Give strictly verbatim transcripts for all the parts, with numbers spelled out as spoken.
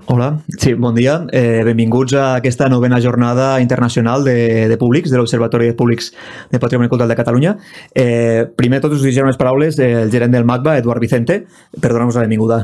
Hola, sí, bon dia. Eh, benvinguts a aquesta novena jornada internacional de, de públics, de l'Observatori de Públics de Patrimoni Cultural de Catalunya. Eh, primer de tot us dirigiré unes paraules del gerent del MACBA, Eduard Vicente, per donar-nos la benvinguda.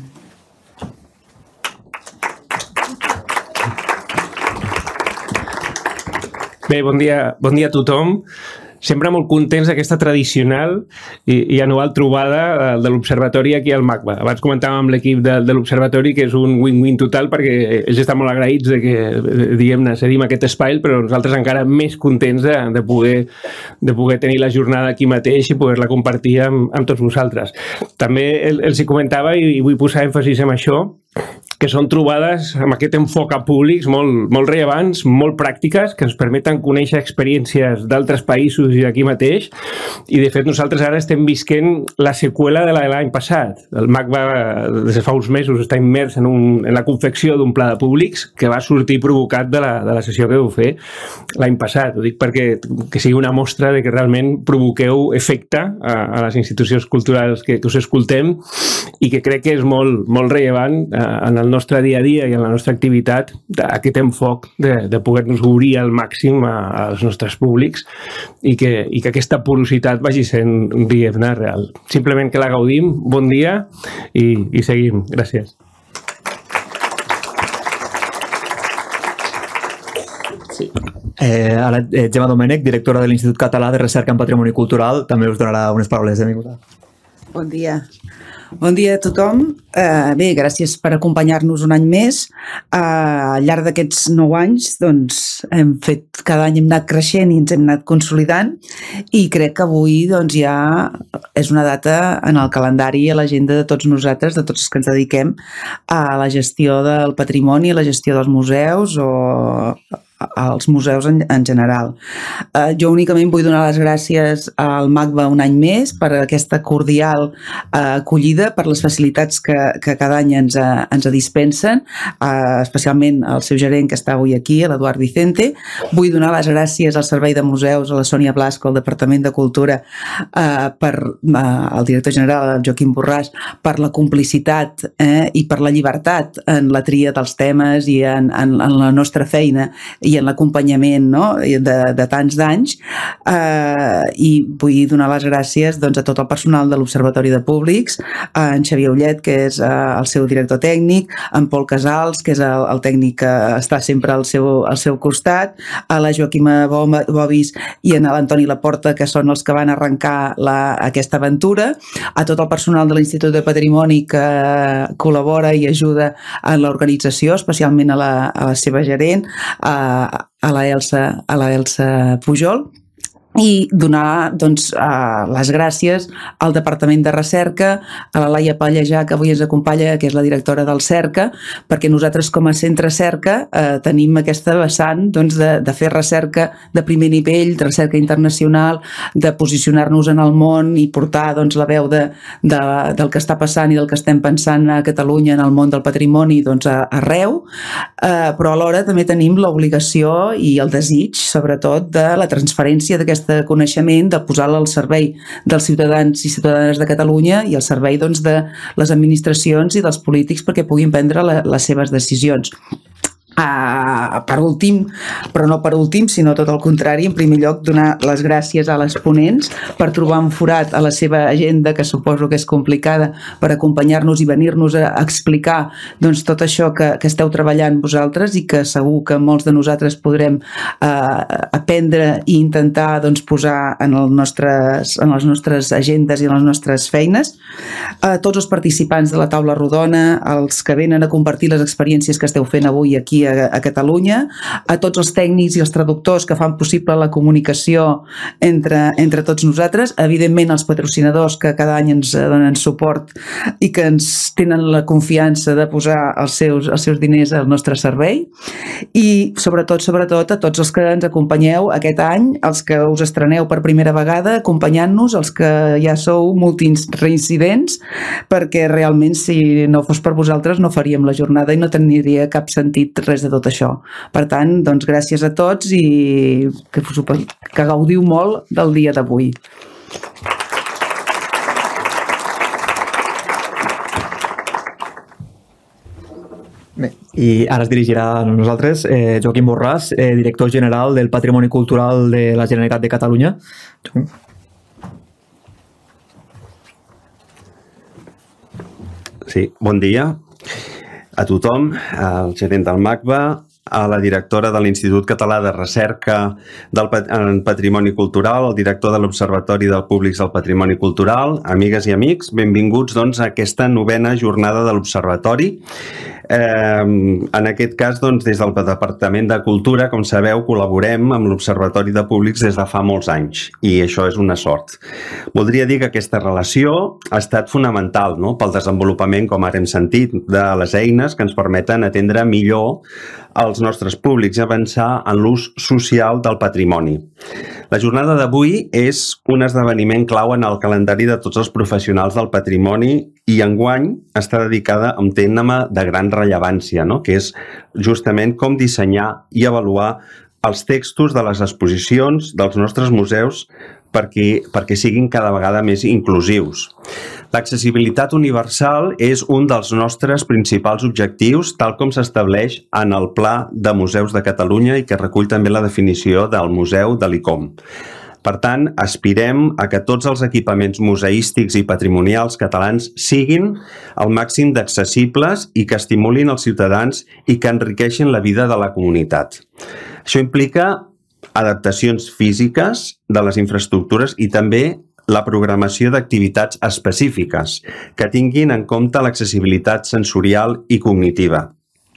Bé, bon dia, bon dia a tothom. Sempre molt contents d'aquesta tradicional i, i anual trobada de l'Observatori aquí al MACBA. Abans comentàvem amb l'equip de, de l'Observatori que és un win-win total perquè ells estan molt agraïts de que, diguem-ne, cedim aquest espai, però nosaltres encara més contents de, de, poder, de poder tenir la jornada aquí mateix i poder-la compartir amb, amb tots vosaltres. També els hi comentava i, i vull posar èmfasis en això, que són trobades amb aquest enfoc a públics molt, molt rellevants, molt pràctiques, que ens permeten conèixer experiències d'altres països i d'aquí mateix. I, de fet, nosaltres ara estem visquent la seqüela de l'any passat. El MACBA, des de fa uns mesos, està immers en, un, en la confecció d'un pla de públics que va sortir provocat de la, de la sessió que vau fer l'any passat. Ho dic perquè que sigui una mostra de que realment provoqueu efecte a, a les institucions culturals que, que us escoltem i que crec que és molt, molt rellevant a, en el nostre dia a dia i en la nostra activitat aquest enfoc de, de poder-nos obrir al màxim a, als nostres públics i que, i que aquesta porositat vagi sent, diguem-ne, real. Simplement que la gaudim, bon dia i, i seguim. Gràcies. Sí. Eh, ara, eh, Gemma Domènech, directora de l'Institut Català de Recerca en Patrimoni Cultural, també us donarà unes paraules de benvinguda. Bon dia. Bon dia a tothom. Uh, bé, gràcies per acompanyar-nos un any més. Uh, al llarg d'aquests nou anys, doncs, hem fet, cada any hem anat creixent i ens hem anat consolidant i crec que avui doncs, ja és una data en el calendari i a l'agenda de tots nosaltres, de tots els que ens dediquem a la gestió del patrimoni, a la gestió dels museus o als museus en, en general. Uh, jo únicament vull donar les gràcies al MACBA un any més per aquesta cordial uh, acollida, per les facilitats que, que cada any ens, uh, ens dispensen, uh, especialment al seu gerent que està avui aquí, l'Eduard Vicente. Vull donar les gràcies al Servei de Museus, a la Sònia Blasco, al Departament de Cultura, uh, per, uh, al director general, el Joaquim Borràs, per la complicitat eh, i per la llibertat en la tria dels temes i en, en, en la nostra feina i en l'acompanyament, no? de, de tants d'anys, eh, i vull donar les gràcies doncs, a tot el personal de l'Observatori de Públics, a en Xavier Ullet, que és eh, el seu director tècnic, en Pol Casals, que és el, el tècnic que està sempre al seu, al seu costat, a la Joaquima Bobis i a l'Antoni Laporta, que són els que van arrencar la, aquesta aventura, a tot el personal de l'Institut de Patrimoni que col·labora i ajuda en l'organització, especialment a la, a la seva gerent, a a la Elsa, a la Elsa Pujol, i donar doncs, uh, les gràcies al Departament de Recerca, a la Laia Pallejà, que avui ens acompanya, que és la directora del CERCA, perquè nosaltres com a centre CERCA uh, tenim aquesta vessant doncs, de, de fer recerca de primer nivell, de recerca internacional, de posicionar-nos en el món i portar doncs, la veu de, de, del que està passant i del que estem pensant a Catalunya en el món del patrimoni doncs, a, arreu, uh, però alhora també tenim l'obligació i el desig, sobretot, de la transferència d'aquesta de coneixement, de posar-la al servei dels ciutadans i ciutadanes de Catalunya i al servei doncs, de les administracions i dels polítics perquè puguin prendre la, les seves decisions. Uh, per últim, però no per últim, sinó tot el contrari, en primer lloc donar les gràcies a les ponents per trobar un forat a la seva agenda, que suposo que és complicada, per acompanyar-nos i venir-nos a explicar doncs, tot això que, que esteu treballant vosaltres i que segur que molts de nosaltres podrem uh, aprendre i intentar doncs, posar en, el nostres, en les nostres agendes i en les nostres feines. A uh, tots els participants de la taula rodona, els que venen a compartir les experiències que esteu fent avui aquí a, a Catalunya, a tots els tècnics i els traductors que fan possible la comunicació entre, entre tots nosaltres, evidentment els patrocinadors que cada any ens donen suport i que ens tenen la confiança de posar els seus, els seus diners al nostre servei i sobretot, sobretot a tots els que ens acompanyeu aquest any, els que us estreneu per primera vegada acompanyant-nos, els que ja sou multins reincidents, perquè realment si no fos per vosaltres no faríem la jornada i no tindria cap sentit res de tot això. Per tant, doncs gràcies a tots i que, que gaudiu molt del dia d'avui. Bé, i ara es dirigirà a nosaltres eh, Joaquim Borràs, eh, director general del Patrimoni Cultural de la Generalitat de Catalunya. Sí, bon dia a tothom, al gerent del MACBA, a la directora de l'Institut Català de Recerca del Patrimoni Cultural, el director de l'Observatori del Públics del Patrimoni Cultural, amigues i amics, benvinguts doncs, a aquesta novena jornada de l'Observatori. Eh, en aquest cas, doncs, des del Departament de Cultura, com sabeu, col·laborem amb l'Observatori de Públics des de fa molts anys, i això és una sort. Voldria dir que aquesta relació ha estat fonamental, no?, pel desenvolupament, com ara hem sentit, de les eines que ens permeten atendre millor els nostres públics i avançar en l'ús social del patrimoni. La jornada d'avui és un esdeveniment clau en el calendari de tots els professionals del patrimoni i enguany està dedicada a un tema de gran rellevància, no?, que és justament com dissenyar i avaluar els textos de les exposicions dels nostres museus perquè, perquè siguin cada vegada més inclusius. L'accessibilitat universal és un dels nostres principals objectius, tal com s'estableix en el Pla de Museus de Catalunya i que recull també la definició del museu de l'I C O M. Per tant, aspirem a que tots els equipaments museístics i patrimonials catalans siguin al màxim d'accessibles i que estimulin els ciutadans i que enriqueixin la vida de la comunitat. Això implica adaptacions físiques de les infraestructures i també la programació d'activitats específiques que tinguin en compte l'accessibilitat sensorial i cognitiva.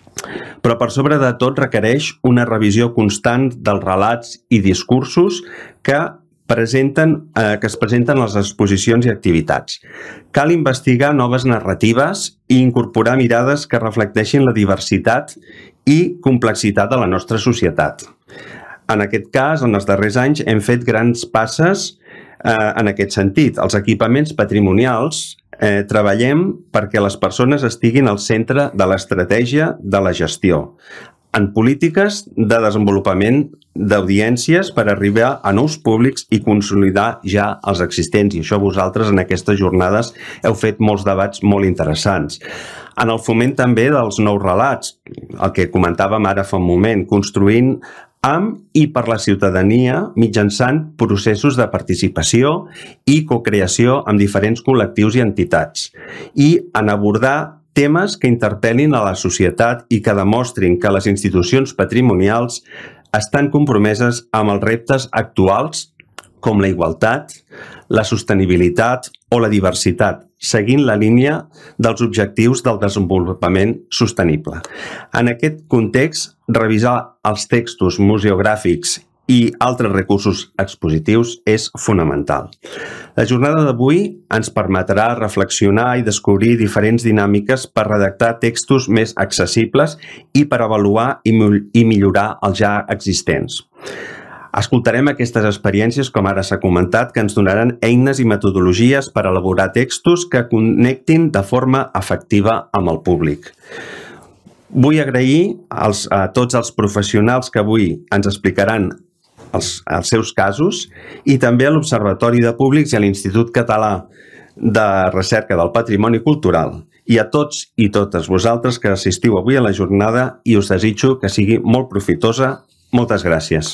Però per sobre de tot requereix una revisió constant dels relats i discursos que, presenten, eh, que es presenten a les exposicions i activitats. Cal investigar noves narratives i incorporar mirades que reflecteixin la diversitat i complexitat de la nostra societat. En aquest cas, en els darrers anys, hem fet grans passes eh, en aquest sentit. Els equipaments patrimonials Eh, treballem perquè les persones estiguin al centre de l'estratègia de la gestió, en polítiques de desenvolupament d'audiències per arribar a nous públics i consolidar ja els existents. I això vosaltres en aquestes jornades heu fet molts debats molt interessants. En el foment també dels nous relats, el que comentàvem ara fa un moment, construint amb i per la ciutadania mitjançant processos de participació i cocreació amb diferents col·lectius i entitats i en abordar temes que interpel·lin a la societat i que demostrin que les institucions patrimonials estan compromeses amb els reptes actuals com la igualtat, la sostenibilitat o la diversitat, seguint la línia dels objectius del desenvolupament sostenible. En aquest context, revisar els textos museogràfics i altres recursos expositius és fonamental. La jornada d'avui ens permetrà reflexionar i descobrir diferents dinàmiques per redactar textos més accessibles i per avaluar i millorar els ja existents. Escoltarem aquestes experiències, com ara s'ha comentat, que ens donaran eines i metodologies per elaborar textos que connectin de forma efectiva amb el públic. Vull agrair als, a tots els professionals que avui ens explicaran els, els seus casos i també a l'Observatori de Públics i a l'Institut Català de Recerca del Patrimoni Cultural i a tots i totes vosaltres que assistiu avui a la jornada i us desitjo que sigui molt profitosa. Moltes gràcies.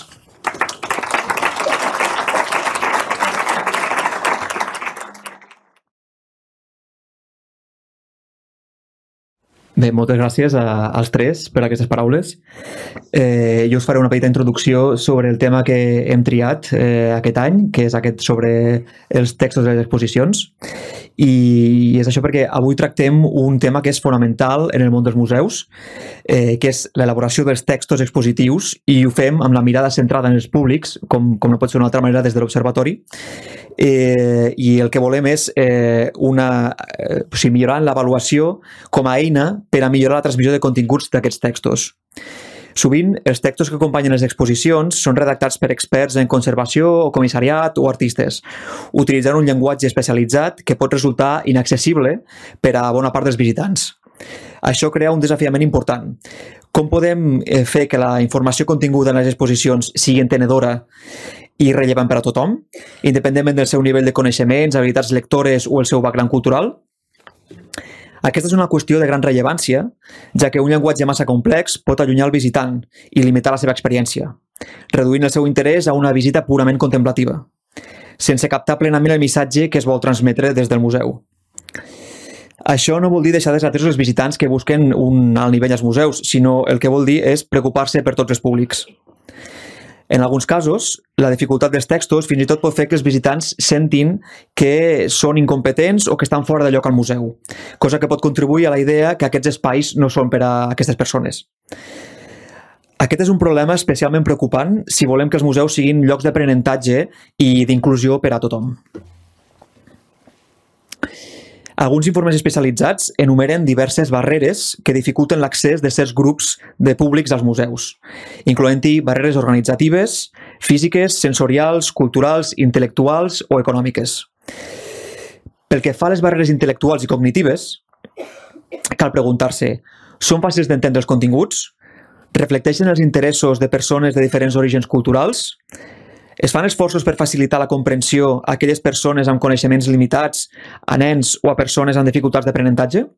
Bé, moltes gràcies a, als tres per aquestes paraules. Eh, jo us faré una petita introducció sobre el tema que hem triat eh, aquest any, que és aquest sobre els textos de les exposicions. I és això perquè avui tractem un tema que és fonamental en el món dels museus, eh, que és l'elaboració dels textos expositius, i ho fem amb la mirada centrada en els públics, com, com no pot ser d'una altra manera des de l'Observatori. Eh, i el que volem és eh, una, eh, o sigui, millorar l'avaluació com a eina per a millorar la transmissió de continguts d'aquests textos. Sovint, els textos que acompanyen les exposicions són redactats per experts en conservació o comissariat o artistes, utilitzant un llenguatge especialitzat que pot resultar inaccessible per a bona part dels visitants. Això crea un desafiament important. Com podem fer que la informació continguda en les exposicions sigui entenedora i rellevant per a tothom, independentment del seu nivell de coneixements, habilitats lectores o el seu background cultural? Aquesta és una qüestió de gran rellevància, ja que un llenguatge massa complex pot allunyar el visitant i limitar la seva experiència, reduint el seu interès a una visita purament contemplativa, sense captar plenament el missatge que es vol transmetre des del museu. Això no vol dir deixar desatesos els visitants que busquen un alt nivell als museus, sinó el que vol dir és preocupar-se per tots els públics. En alguns casos, la dificultat dels textos fins i tot pot fer que els visitants sentin que són incompetents o que estan fora de lloc al museu, cosa que pot contribuir a la idea que aquests espais no són per a aquestes persones. Aquest és un problema especialment preocupant si volem que els museus siguin llocs d'aprenentatge i d'inclusió per a tothom. Alguns informes especialitzats enumeren diverses barreres que dificulten l'accés de certs grups de públics als museus, incloent-hi barreres organitzatives, físiques, sensorials, culturals, intel·lectuals o econòmiques. Pel que fa a les barreres intel·lectuals i cognitives, cal preguntar-se: són fàcils d'entendre els continguts? Reflecteixen els interessos de persones de diferents orígens culturals? Es fan esforços per facilitar la comprensió a aquelles persones amb coneixements limitats, a nens o a persones amb dificultats d'aprenentatge?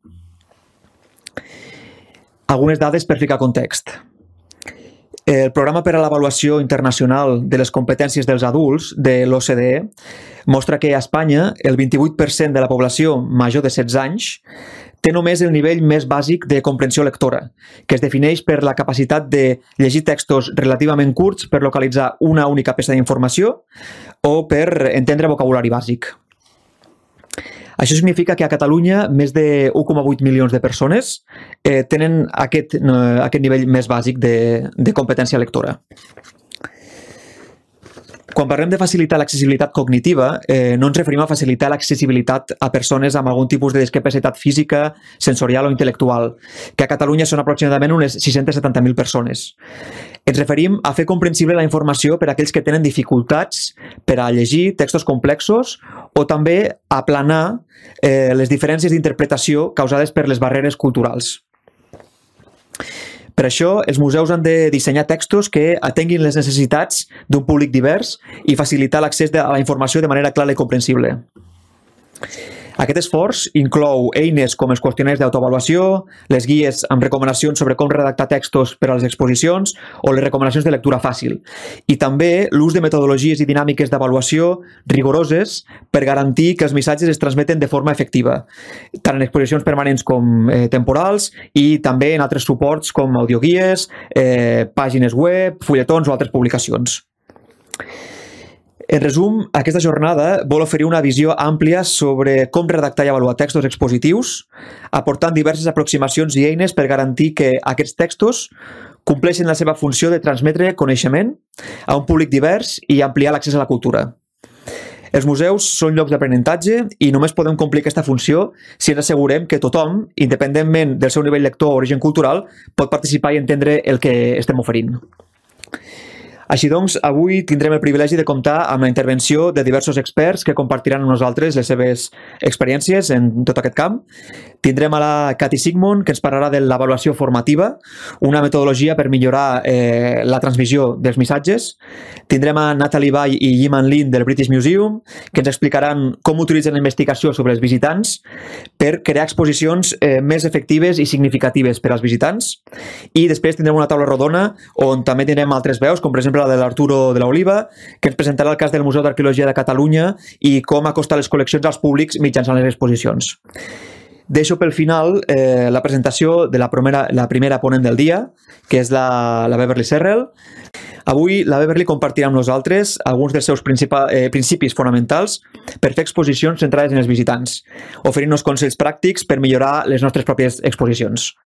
Algunes dades per ficar context. El Programa per a l'Avaluació Internacional de les Competències dels Adults de l'O C D E mostra que a Espanya el vint-i-vuit per cent de la població major de setze anys té només el nivell més bàsic de comprensió lectora, que es defineix per la capacitat de llegir textos relativament curts per localitzar una única peça d'informació o per entendre vocabulari bàsic. Això significa que a Catalunya més de u coma vuit milions de persones eh, tenen aquest, eh, aquest nivell més bàsic de, de competència lectora. Quan parlem de facilitar l'accessibilitat cognitiva, eh, no ens referim a facilitar l'accessibilitat a persones amb algun tipus de discapacitat física, sensorial o intel·lectual, que a Catalunya són aproximadament unes sis-centes setanta mil persones. Ens referim a fer comprensible la informació per a aquells que tenen dificultats per a llegir textos complexos o també a aplanar eh, les diferències d'interpretació causades per les barreres culturals. Per això, els museus han de dissenyar textos que atenguin les necessitats d'un públic divers i facilitar l'accés a la informació de manera clara i comprensible. Aquest esforç inclou eines com els qüestionaris d'autoavaluació, les guies amb recomanacions sobre com redactar textos per a les exposicions o les recomanacions de lectura fàcil. I també l'ús de metodologies i dinàmiques d'avaluació rigoroses per garantir que els missatges es transmeten de forma efectiva, tant en exposicions permanents com eh, temporals i també en altres suports com audioguies, eh, pàgines web, fulletons o altres publicacions. En resum, aquesta jornada vol oferir una visió àmplia sobre com redactar i avaluar textos expositius, aportant diverses aproximacions i eines per garantir que aquests textos compleixen la seva funció de transmetre coneixement a un públic divers i ampliar l'accés a la cultura. Els museus són llocs d'aprenentatge i només podem complir aquesta funció si ens assegurem que tothom, independentment del seu nivell lector o origen cultural, pot participar i entendre el que estem oferint. Així doncs, avui tindrem el privilegi de comptar amb la intervenció de diversos experts que compartiran amb nosaltres les seves experiències en tot aquest camp. Tindrem a la Cathy Sigmund, que ens parlarà de l'avaluació formativa, una metodologia per millorar eh, la transmissió dels missatges. Tindrem a Natalie Bai i Yiman Lin del British Museum, que ens explicaran com utilitzen la investigació sobre els visitants per crear exposicions eh, més efectives i significatives per als visitants. I després tindrem una taula rodona on també tindrem altres veus, com per exemple la de l'Arturo de la Oliva, que ens presentarà el cas del Museu d'Arqueologia de Catalunya i com acostar les col·leccions als públics mitjançant les exposicions. Deixo pel final eh, la presentació de la primera, la primera ponent del dia, que és la, la Beverly Serrell. Avui la Beverly compartirà amb nosaltres alguns dels seus eh, principis fonamentals per fer exposicions centrades en els visitants, oferint-nos consells pràctics per millorar les nostres pròpies exposicions.